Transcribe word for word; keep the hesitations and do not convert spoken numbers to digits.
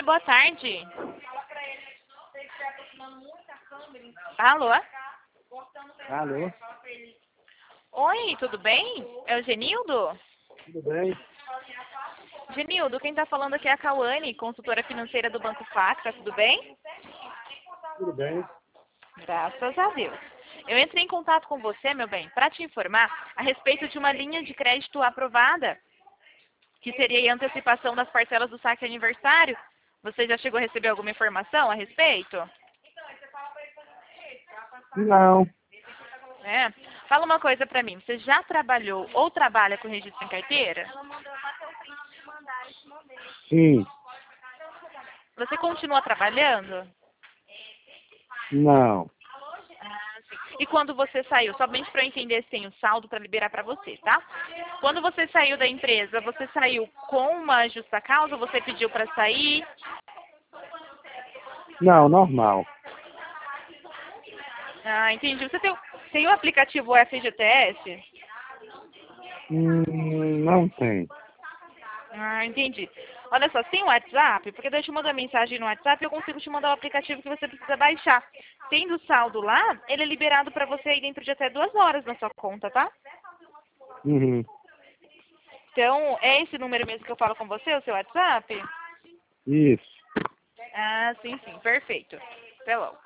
boa tarde. Alô? Alô? Oi, tudo bem? É o Genildo? Tudo bem? Genildo, quem está falando aqui é a Cauane, consultora financeira do Banco Facta, tudo bem? Tudo bem? Graças a Deus. Eu entrei em contato com você, meu bem, para te informar a respeito de uma linha de crédito aprovada, que seria a antecipação das parcelas do saque aniversário. Você já chegou a receber alguma informação a respeito? Não. É. Fala uma coisa para mim, você já trabalhou ou trabalha com registro em carteira? Sim. Você continua trabalhando? Não. Ah, sim. E quando você saiu, somente para eu entender se tem o saldo para liberar para você, tá? Quando você saiu da empresa, você saiu com uma justa causa? Você pediu para sair? Não, normal. Ah, entendi. Você tem, o- tem o aplicativo F G T S? Hum, não tem. Ah, entendi. Olha só, tem o WhatsApp, porque daí eu te mando a mensagem no WhatsApp e eu consigo te mandar o aplicativo que você precisa baixar. Tendo saldo lá, ele é liberado para você aí dentro de até duas horas na sua conta, tá? Uhum. Então, é esse número mesmo que eu falo com você, o seu WhatsApp? Isso. Ah, sim, sim, perfeito. Até logo.